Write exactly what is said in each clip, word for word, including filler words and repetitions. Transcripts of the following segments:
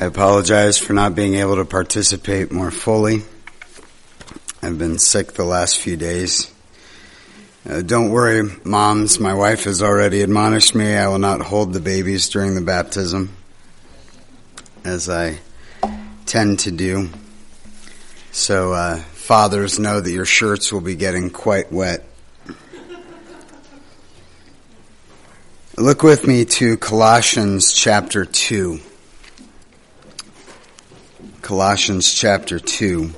apologize for not being able to participate more fully. I've been sick the last few days. Uh, don't worry, moms. My wife has already admonished me. I will not hold the babies during the baptism, as I tend to do. So uh, fathers, know that your shirts will be getting quite wet. Look with me to Colossians chapter two. Colossians chapter two.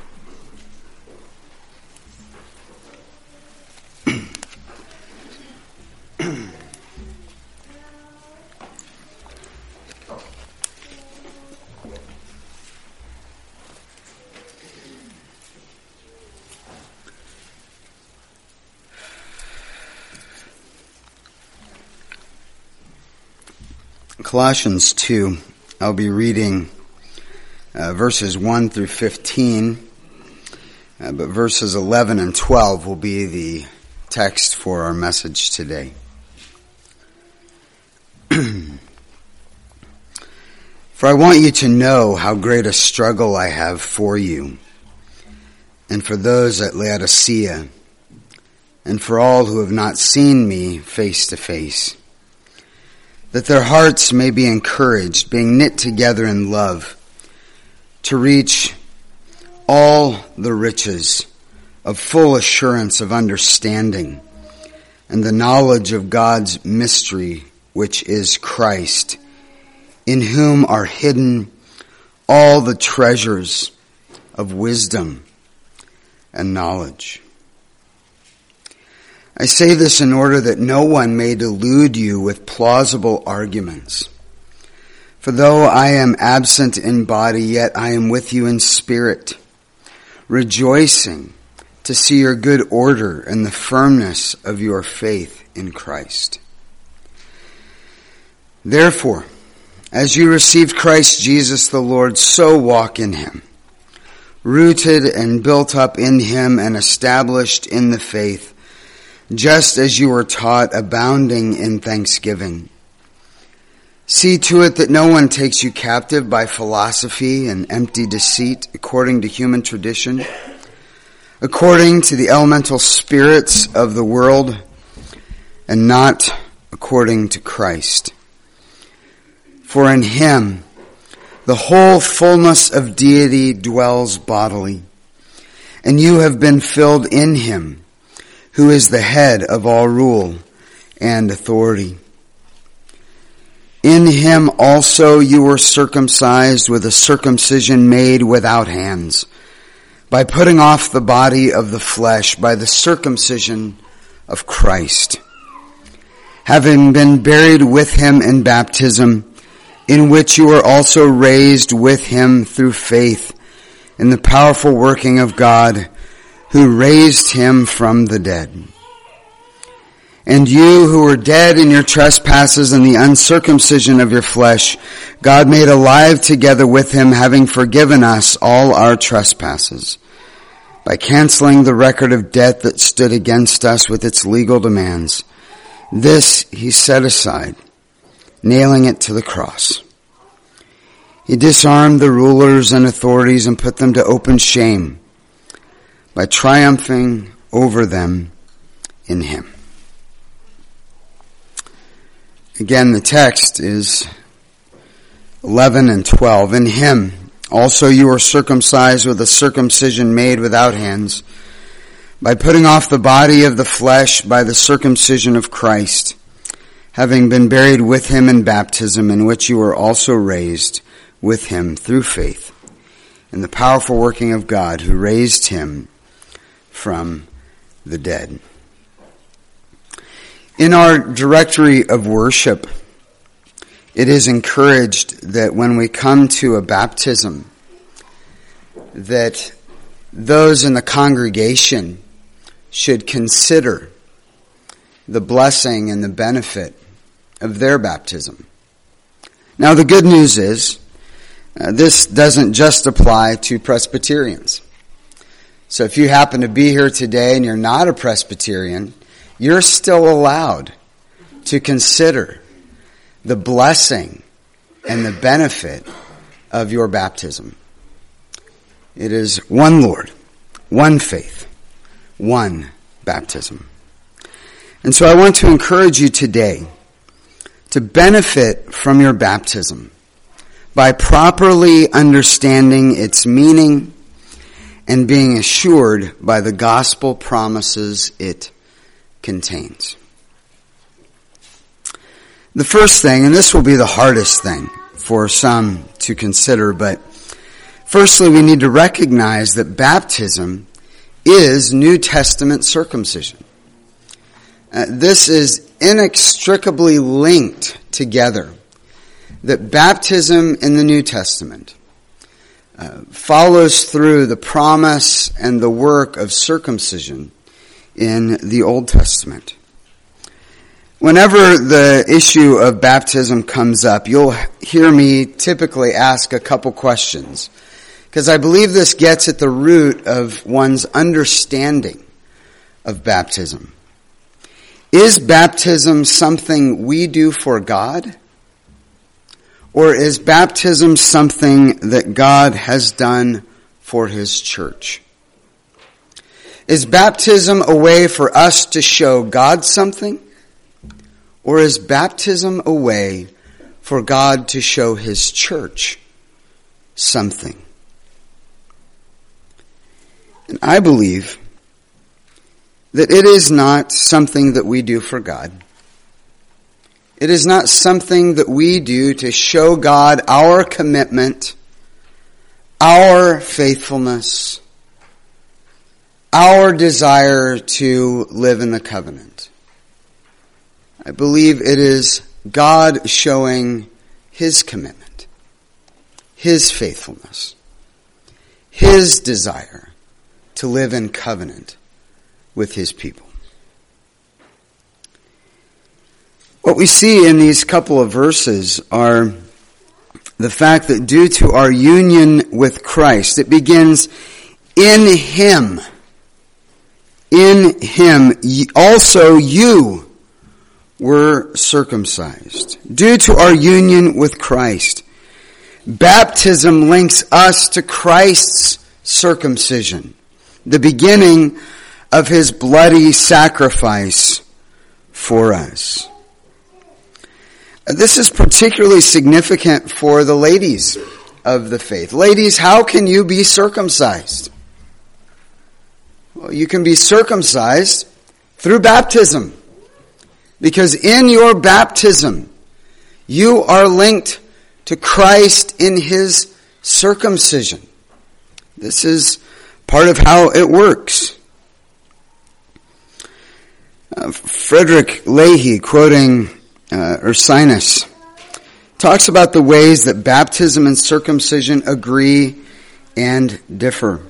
Colossians two, I'll be reading uh, verses one through fifteen, uh, but verses eleven and twelve will be the text for our message today. For I want you to know how great a struggle I have for you, and for those at Laodicea, and for all who have not seen me face to face, that their hearts may be encouraged, being knit together in love, to reach all the riches of full assurance of understanding and the knowledge of God's mystery, which is Christ, in whom are hidden all the treasures of wisdom and knowledge. I say this in order that no one may delude you with plausible arguments. For though I am absent in body, yet I am with you in spirit, rejoicing to see your good order and the firmness of your faith in Christ. Therefore, as you received Christ Jesus the Lord, so walk in him, rooted and built up in him and established in the faith, just as you were taught, abounding in thanksgiving. See to it that no one takes you captive by philosophy and empty deceit, according to human tradition, according to the elemental spirits of the world, and not according to Christ. For in him the whole fullness of deity dwells bodily, and you have been filled in him, who is the head of all rule and authority. In him also you were circumcised with a circumcision made without hands, by putting off the body of the flesh by the circumcision of Christ, having been buried with him in baptism, in which you were also raised with him through faith in the powerful working of God, who raised him from the dead. And you who were dead in your trespasses and the uncircumcision of your flesh, God made alive together with him, having forgiven us all our trespasses, by canceling the record of debt that stood against us with its legal demands. This he set aside, nailing it to the cross. He disarmed the rulers and authorities and put them to open shame, by triumphing over them in him. Again, the text is eleven and twelve. In him also you were circumcised with a circumcision made without hands, by putting off the body of the flesh by the circumcision of Christ, having been buried with him in baptism, in which you were also raised with him through faith in the powerful working of God, who raised him from the dead. In our directory of worship, it is encouraged that when we come to a baptism, that those in the congregation should consider the blessing and the benefit of their baptism. Now, the good news is, uh, this doesn't just apply to Presbyterians. So if you happen to be here today and you're not a Presbyterian, you're still allowed to consider the blessing and the benefit of your baptism. It is one Lord, one faith, one baptism. And so I want to encourage you today to benefit from your baptism by properly understanding its meaning and being assured by the gospel promises it contains. The first thing, and this will be the hardest thing for some to consider, but firstly we need to recognize that baptism is New Testament circumcision. Uh, this is inextricably linked together. That baptism in the New Testament uh, follows through the promise and the work of circumcision in the Old Testament. Whenever the issue of baptism comes up, you'll hear me typically ask a couple questions, because I believe this gets at the root of one's understanding of baptism. Is baptism something we do for God? Or is baptism something that God has done for His church? Is baptism a way for us to show God something? Or is baptism a way for God to show His church something? And I believe that it is not something that we do for God. It is not something that we do to show God our commitment, our faithfulness, our desire to live in the covenant. I believe it is God showing His commitment, His faithfulness, His desire to live in covenant with His people. What we see in these couple of verses are the fact that due to our union with Christ, it begins in Him. In Him also you were circumcised. Due to our union with Christ, baptism links us to Christ's circumcision, the beginning of His bloody sacrifice for us. This is particularly significant for the ladies of the faith. Ladies, how can you be circumcised? Well, you can be circumcised through baptism. Because in your baptism, you are linked to Christ in His circumcision. This is part of how it works. Uh, Frederick Leahy, quoting uh, Ursinus, talks about the ways that baptism and circumcision agree and differ.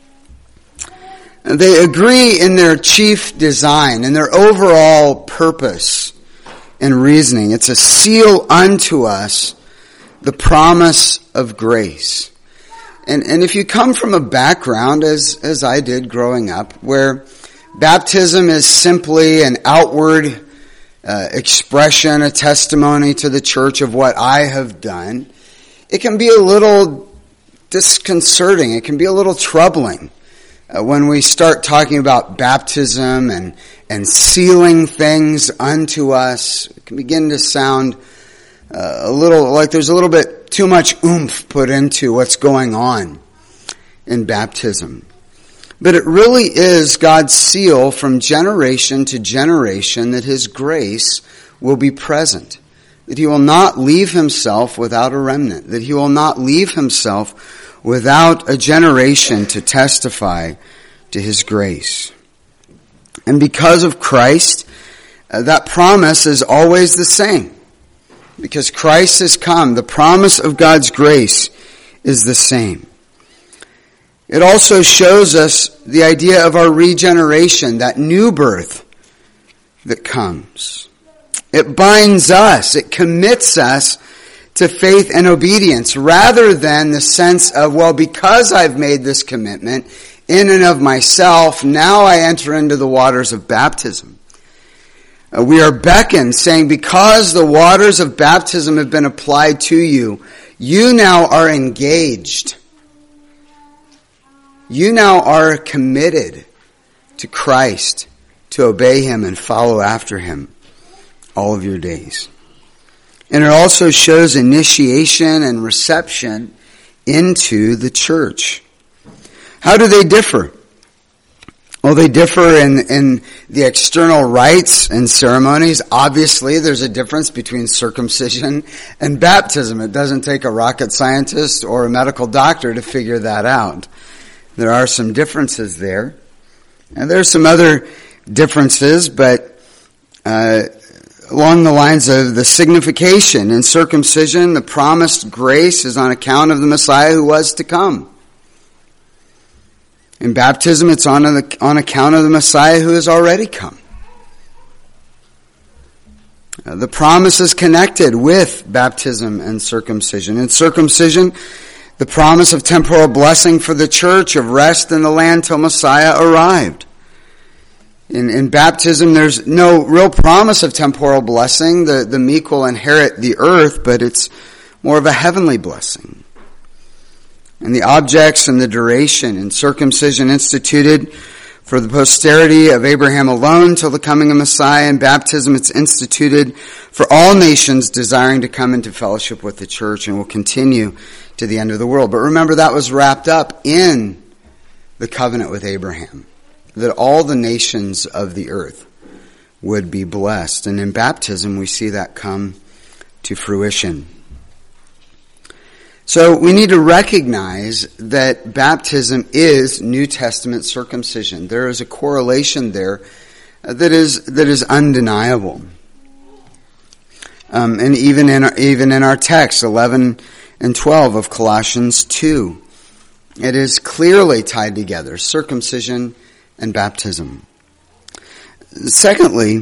They agree in their chief design, in their overall purpose and reasoning. It's a seal unto us the promise of grace. And, and if you come from a background, as, as I did growing up, where baptism is simply an outward uh, expression, a testimony to the church of what I have done, it can be a little disconcerting. It can be a little troubling. Uh, when we start talking about baptism and, and sealing things unto us, it can begin to sound uh, a little like there's a little bit too much oomph put into what's going on in baptism. But it really is God's seal from generation to generation that His grace will be present, that He will not leave Himself without a remnant, that He will not leave Himself without a generation to testify to His grace. And because of Christ, uh, that promise is always the same. Because Christ has come, the promise of God's grace is the same. It also shows us the idea of our regeneration, that new birth that comes. It binds us, it commits us to faith and obedience, rather than the sense of, well, because I've made this commitment in and of myself, now I enter into the waters of baptism. Uh, we are beckoned, saying, because the waters of baptism have been applied to you, You now are engaged. You now are committed to Christ, to obey Him and follow after Him all of your days. And it also shows initiation and reception into the church. How do they differ? Well, they differ in, in the external rites and ceremonies. Obviously, there's a difference between circumcision and baptism. It doesn't take a rocket scientist or a medical doctor to figure that out. There are some differences there. And there's some other differences, but uh, along the lines of the signification in circumcision, the promised grace is on account of the Messiah who was to come. In baptism, it's on, the, on account of the Messiah who has already come. Uh, the promise is connected with baptism and circumcision. In circumcision, the promise of temporal blessing for the church, of rest in the land till Messiah arrived. In, in baptism, there's no real promise of temporal blessing. The, the meek will inherit the earth, but it's more of a heavenly blessing. And the objects and the duration in circumcision instituted for the posterity of Abraham alone till the coming of Messiah. In baptism, it's instituted for all nations desiring to come into fellowship with the church and will continue to the end of the world. But remember, that was wrapped up in the covenant with Abraham, that all the nations of the earth would be blessed. And in baptism, we see that come to fruition. So we need to recognize that baptism is New Testament circumcision. There is a correlation there that is that is undeniable. Um, and even in our, even in our text, eleven and twelve of Colossians two, it is clearly tied together, circumcision and baptism. Secondly,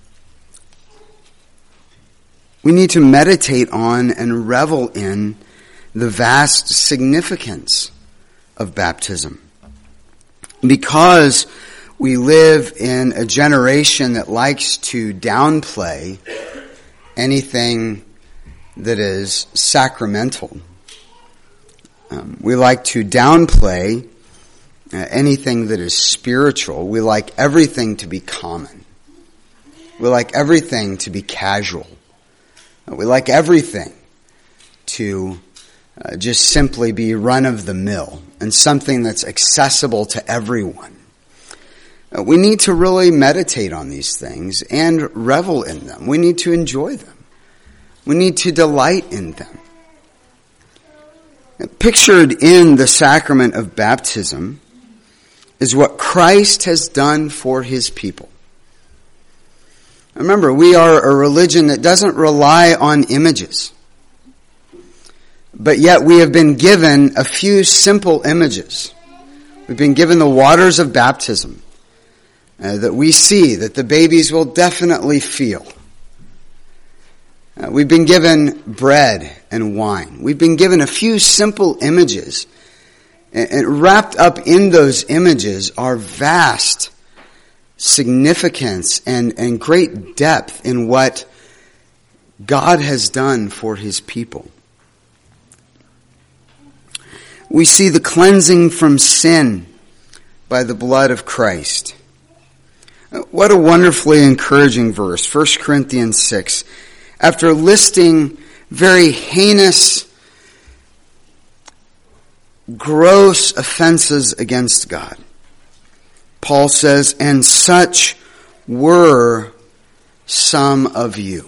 we need to meditate on and revel in the vast significance of baptism. Because we live in a generation that likes to downplay anything that is sacramental. Um, we like to downplay uh, anything that is spiritual. We like everything to be common. We like everything to be casual. Uh, we like everything to Uh, just simply be run of the mill and something that's accessible to everyone. Uh, we need to really meditate on these things and revel in them. We need to enjoy them. We need to delight in them. Uh, pictured in the sacrament of baptism is what Christ has done for His people. Remember, we are a religion that doesn't rely on images. But yet we have been given a few simple images. We've been given the waters of baptism uh, that we see, that the babies will definitely feel. Uh, we've been given bread and wine. We've been given a few simple images. And, and wrapped up in those images are vast significance and, and great depth in what God has done for His people. We see the cleansing from sin by the blood of Christ. What a wonderfully encouraging verse. First Corinthians six. After listing very heinous, gross offenses against God, Paul says, and such were some of you.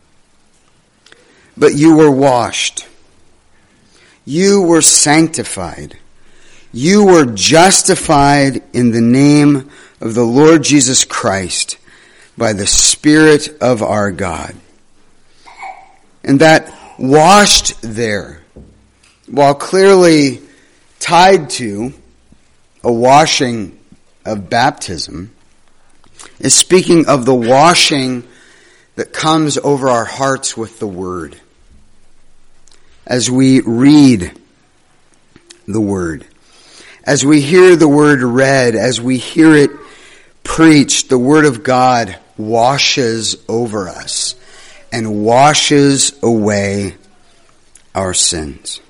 But you were washed. You were sanctified. You were justified in the name of the Lord Jesus Christ by the Spirit of our God. And that washed there, while clearly tied to a washing of baptism, is speaking of the washing that comes over our hearts with the Word. As we read the Word, as we hear the Word read, as we hear it preached, the Word of God washes over us and washes away our sins.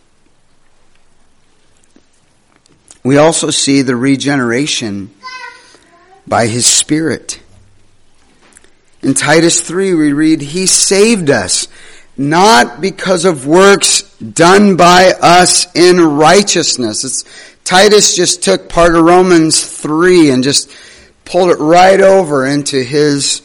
We also see the regeneration by his Spirit. In Titus three we read, he saved us, not because of works done by us in righteousness. It's, Titus just took part of Romans three and just pulled it right over into his,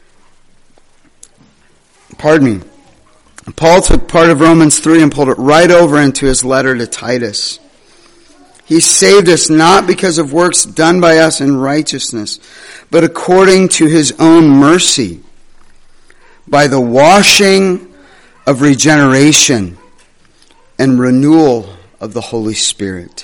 pardon me, Paul took part of Romans three and pulled it right over into his letter to Titus. He saved us not because of works done by us in righteousness, but according to his own mercy, by the washing of regeneration and renewal of the Holy Spirit.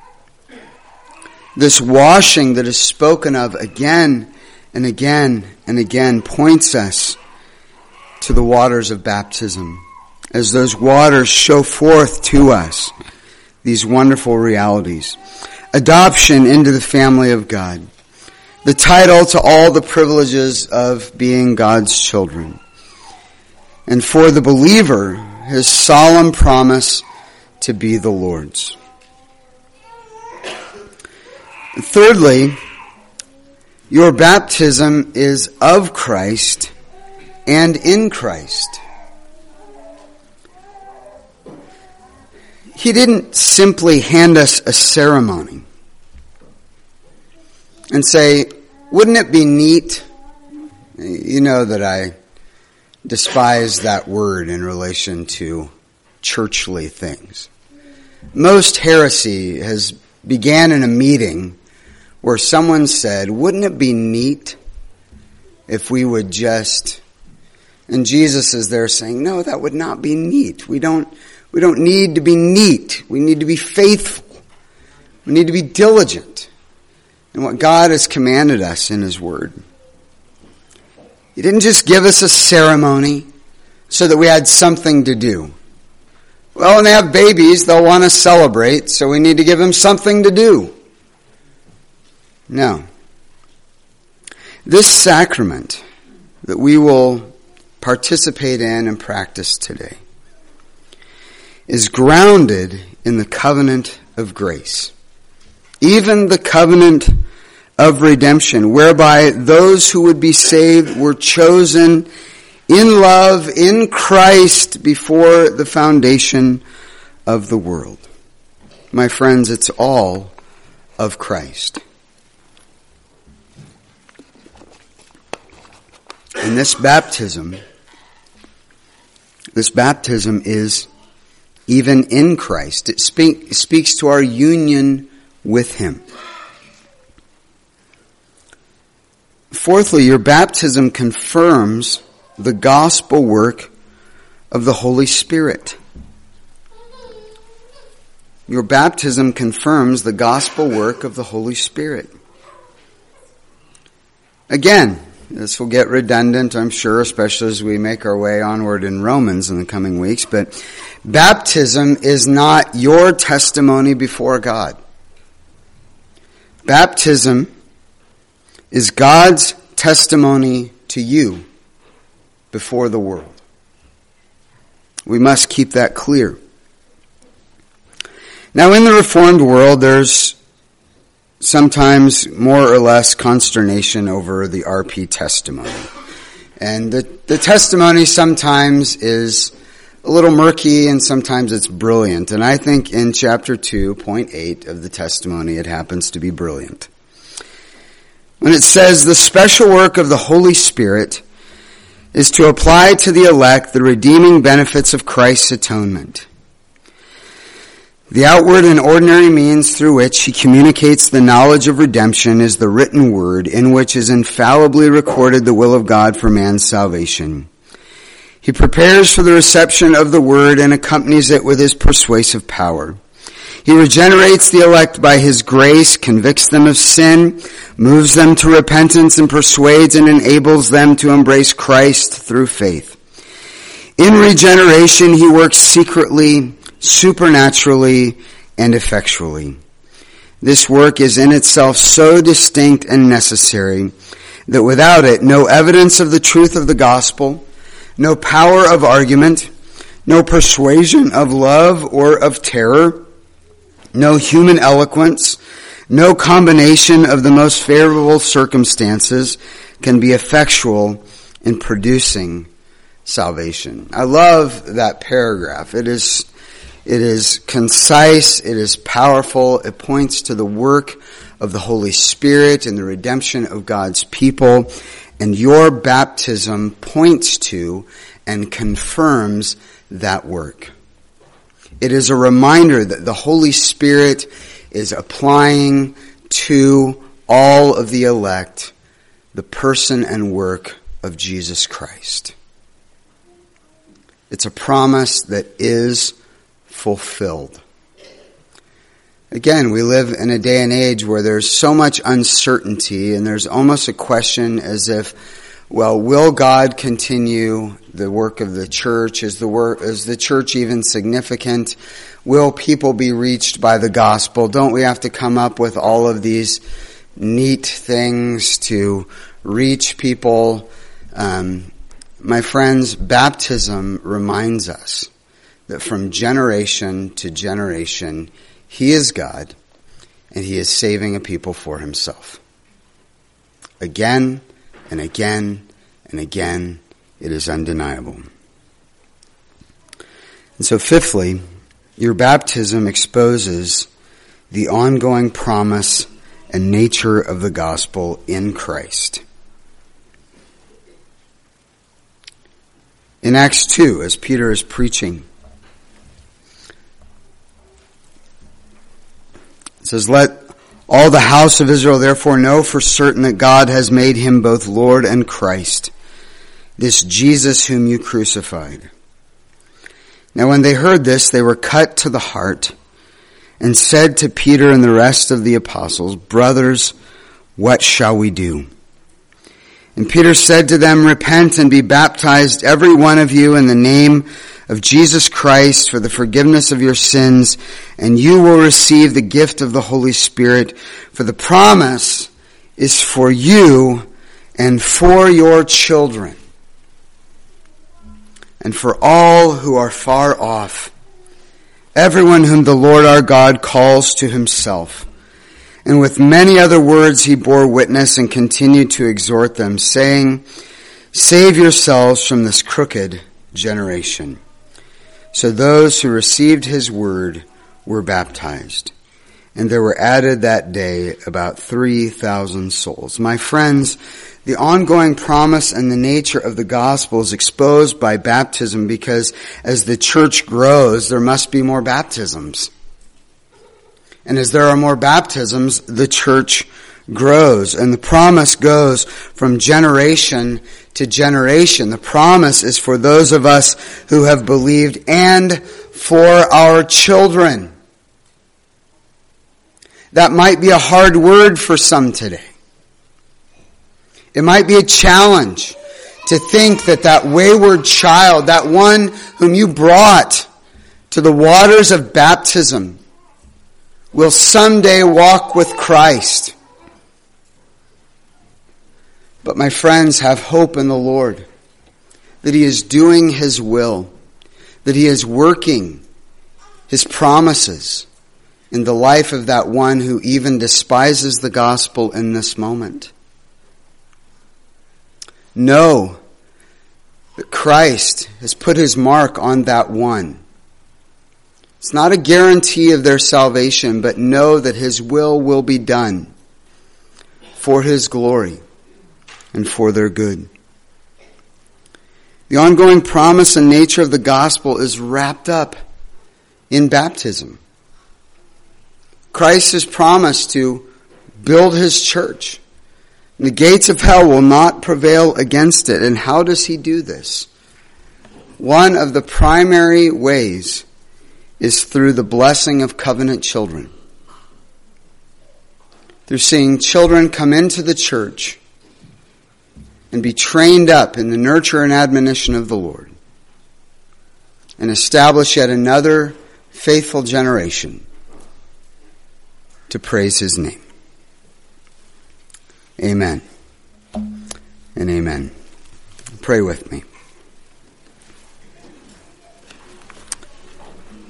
This washing that is spoken of again and again and again points us to the waters of baptism, as those waters show forth to us these wonderful realities. Adoption into the family of God. The title to all the privileges of being God's children. And for the believer, his solemn promise to be the Lord's. Thirdly, your baptism is of Christ and in Christ. He didn't simply hand us a ceremony and say, wouldn't it be neat? You know that I despise that word in relation to churchly things. Most heresy has began in a meeting where someone said, wouldn't it be neat if we would just, and Jesus is there saying, no, that would not be neat. We don't We don't need to be neat. We need to be faithful. We need to be diligent in what God has commanded us in his word. He didn't just give us a ceremony so that we had something to do. Well, when they have babies, they'll want to celebrate, so we need to give them something to do. No. This sacrament that we will participate in and practice today is grounded in the covenant of grace. Even the covenant of redemption, whereby those who would be saved were chosen in love, in Christ, before the foundation of the world. My friends, it's all of Christ. And this baptism, this baptism is even in Christ. It speak, speaks to our union with him. Fourthly, your baptism confirms the gospel work of the Holy Spirit. Your baptism confirms the gospel work of the Holy Spirit. Again, this will get redundant, I'm sure, especially as we make our way onward in Romans in the coming weeks, but baptism is not your testimony before God. Baptism is God's testimony to you before the world. We must keep that clear. Now, in the Reformed world, there's sometimes more or less consternation over the R P testimony. And the, the testimony sometimes is a little murky and sometimes it's brilliant. And I think in chapter two, point eight of the testimony, it happens to be brilliant. When it says, the special work of the Holy Spirit is to apply to the elect the redeeming benefits of Christ's atonement. The outward and ordinary means through which he communicates the knowledge of redemption is the written word, in which is infallibly recorded the will of God for man's salvation. He prepares for the reception of the word and accompanies it with his persuasive power. He regenerates the elect by his grace, convicts them of sin, moves them to repentance, and persuades and enables them to embrace Christ through faith. In regeneration, he works secretly, supernaturally, and effectually. This work is in itself so distinct and necessary that without it, no evidence of the truth of the gospel, no power of argument, no persuasion of love or of terror, no human eloquence, no combination of the most favorable circumstances can be effectual in producing salvation. I love that paragraph. It is, it is concise, it is powerful, it points to the work of the Holy Spirit and the redemption of God's people, and your baptism points to and confirms that work. It is a reminder that the Holy Spirit is applying to all of the elect the person and work of Jesus Christ. It's a promise that is fulfilled. Again, we live in a day and age where there's so much uncertainty, and there's almost a question as if, well, will God continue the work of the church? Is the work, is the church even significant? Will people be reached by the gospel? Don't we have to come up with all of these neat things to reach people? Um, my friends, baptism reminds us that from generation to generation, He is God, and He is saving a people for Himself. Again and again and again, it is undeniable. And so fifthly, your baptism exposes the ongoing promise and nature of the gospel in Christ. In Acts two, as Peter is preaching, it says, "Let all the house of Israel therefore know for certain that God has made Him both Lord and Christ, this Jesus whom you crucified." Now when they heard this, they were cut to the heart and said to Peter and the rest of the apostles, "Brothers, what shall we do?" And Peter said to them, "Repent and be baptized, every one of you, in the name of Jesus Christ for the forgiveness of your sins, and you will receive the gift of the Holy Spirit, for the promise is for you and for your children, and for all who are far off, everyone whom the Lord our God calls to Himself." And with many other words he bore witness and continued to exhort them, saying, "Save yourselves from this crooked generation." So those who received his word were baptized, and there were added that day about three thousand souls. My friends, the ongoing promise and the nature of the gospel is exposed by baptism, because as the church grows, there must be more baptisms. And as there are more baptisms, the church grows. And the promise goes from generation to generation. The promise is for those of us who have believed and for our children. That might be a hard word for some today. It might be a challenge to think that that wayward child, that one whom you brought to the waters of baptism, will someday walk with Christ. But my friends, have hope in the Lord, that He is doing His will, that He is working His promises in the life of that one who even despises the gospel in this moment. Know that Christ has put His mark on that one. It's not a guarantee of their salvation, but know that His will will be done for His glory and for their good. The ongoing promise and nature of the gospel is wrapped up in baptism. Christ has promised to build His church. The gates of hell will not prevail against it. And how does He do this? One of the primary ways is through the blessing of covenant children. Through seeing children come into the church and be trained up in the nurture and admonition of the Lord, and establish yet another faithful generation to praise His name. Amen and amen. Pray with me.